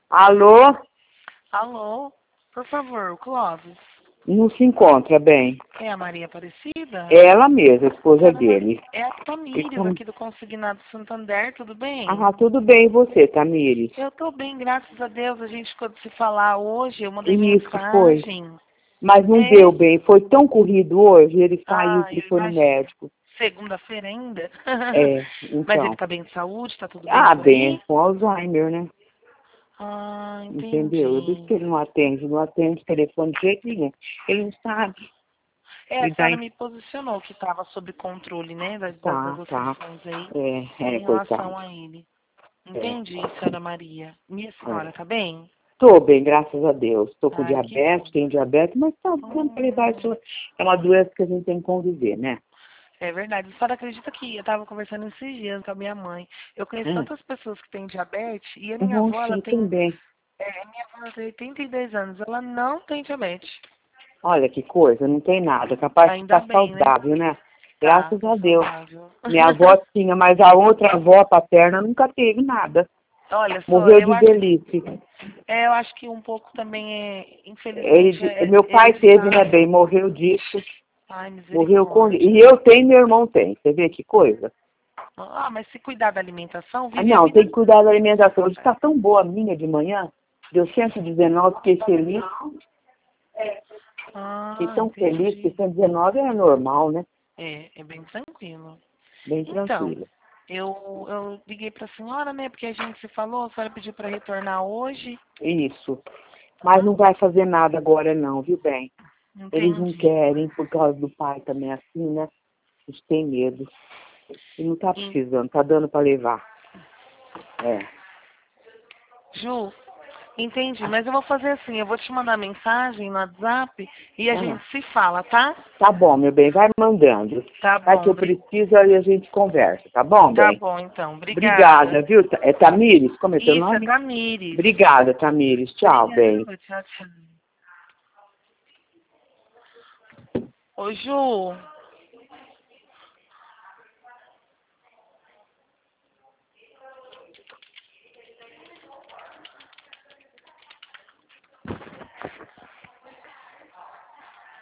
Alô? Alô? Por favor, o Clóvis. Não se encontra bem. É a Maria Aparecida? É ela mesma, a esposa dele. É a Tamires, aqui do Consignado Santander, tudo bem? Ah, tudo bem, e você, Tamires? Eu tô bem, graças a Deus. A gente ficou de se falar hoje, eu mandei Isso, foi. mensagem. Mas não deu bem, foi tão corrido hoje, ele saiu Ah, e eu foi no imagino. médico. Segunda-feira ainda? É, Mas ele então. tá bem de saúde? Tá tudo bem Ah, por bem, aí? com Alzheimer, né? Ah, Entendeu? Eu disse que entendi. ele não atende telefone de jeito nenhum. Ele não sabe. É, a E senhora daí, me posicionou que estava sob controle, né, das tá. negociações aí É, em relação coitado. a ele. É, Entendi, senhora Maria. Minha senhora, é. tá bem? Tô bem, graças a Deus. Tô com Ah, que bom. diabetes, tenho diabetes, mas tá dando pra levar Hum, isso. É uma doença que a gente tem que conviver, né? é verdade. A senhora acredita que eu estava conversando esses dias com a minha mãe. Eu conheço tantas pessoas que têm diabetes e a minha avó, ela Sim, tem. também. Minha avó ela tem 82 anos, ela não tem diabetes. Olha que coisa, não tem nada. Capaz de Ainda ficar bem, né? saudável, né? Tá, Graças tá a Deus. saudável. Minha avó tinha, mas a outra avó paterna nunca teve nada. Olha só, Morreu de velhice. eu acho que um pouco também infelizmente, Meu pai eles teve, né, bem, passam. morreu disso. Ai, Morreu com. E misericórdia. eu tenho, meu irmão tem. Você vê que coisa? Ah, mas se cuidar da alimentação, Ah, vive a não, vida. tem que cuidar da alimentação. Hoje está tão boa a minha de manhã. Deu 119, fiquei feliz. Fiquei Ah, tão feliz que entendi. 119 é normal, né? É bem tranquilo. Bem Então, tranquilo. eu liguei para a senhora, né? Porque a gente se falou, a senhora pediu para retornar hoje, Isso. Mas tá? não vai fazer nada agora não, viu bem? Eles não Entendi. querem, por causa do pai também assim, né? Eles têm medo. E não tá E, precisando, tá dando para levar. É. Ju, entendi, mas eu vou fazer assim, eu vou te mandar mensagem no WhatsApp e a Ah, gente se fala, tá? tá bom, meu bem, vai mandando. Tá Vai que bom, eu preciso, aí a gente conversa, tá bom, tá bem? bom então. Obrigada, Obrigada. viu? É Tamires? Como é teu Isso, é nome? Tamires. Obrigada, Tamires. Tchau, bem. Obrigada, tchau, tchau. Ô, Ju.